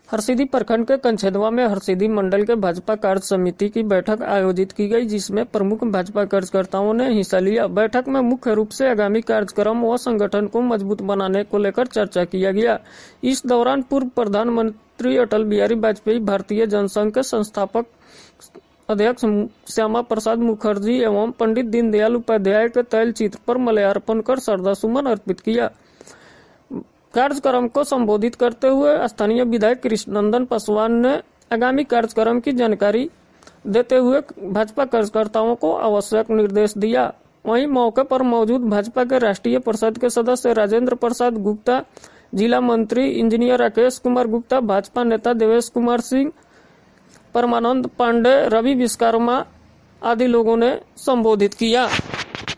हरसिद्धि प्रखंड के कंछेदवा में हरसिद्धि मंडल के भाजपा कार्य समिति की बैठक आयोजित की गई, जिसमें प्रमुख भाजपा कार्यकर्ताओं ने हिस्सा लिया। बैठक में मुख्य रूप से आगामी कार्यक्रम व संगठन को मजबूत बनाने को लेकर चर्चा किया गया। इस दौरान पूर्व प्रधानमंत्री अटल बिहारी वाजपेयी, भारतीय जनसंघ के संस्थापक अध्यक्ष श्यामा प्रसाद मुखर्जी एवं पंडित दीनदयाल उपाध्याय के तैल चित्र पर माल्यार्पण कर श्रद्धासुमन अर्पित किया। कार्यक्रम को संबोधित करते हुए स्थानीय विधायक कृष्णनंदन पासवान ने आगामी कार्यक्रम की जानकारी देते हुए भाजपा कार्यकर्ताओं को आवश्यक निर्देश दिया। वहीं मौके पर मौजूद भाजपा के राष्ट्रीय परिषद के सदस्य राजेंद्र प्रसाद गुप्ता, जिला मंत्री इंजीनियर राकेश कुमार गुप्ता, भाजपा नेता देवेश कुमार सिंह, परमानंद पांडे, रवि विश्वकर्मा आदि लोगों ने संबोधित किया।